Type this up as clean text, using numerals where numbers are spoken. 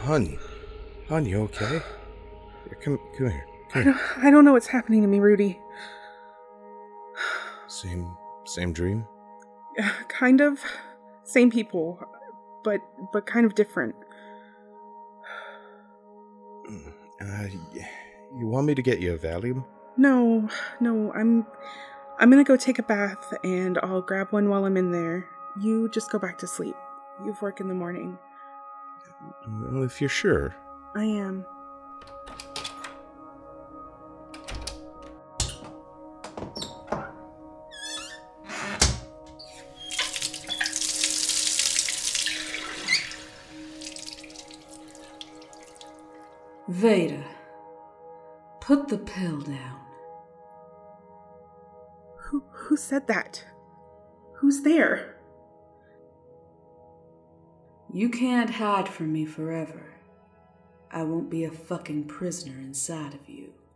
Hon, you okay? Here, come here. Come here. I don't know what's happening to me, Rudy. Same dream? Kind of. Same people, but kind of different. You want me to get you a Valium? No, I'm gonna go take a bath, and I'll grab one while I'm in there. You just go back to sleep. You've work in the morning. Well, if you're sure. I am. Veda, put the pill down. Who said that? Who's there? You can't hide from me forever. I won't be a fucking prisoner inside of you.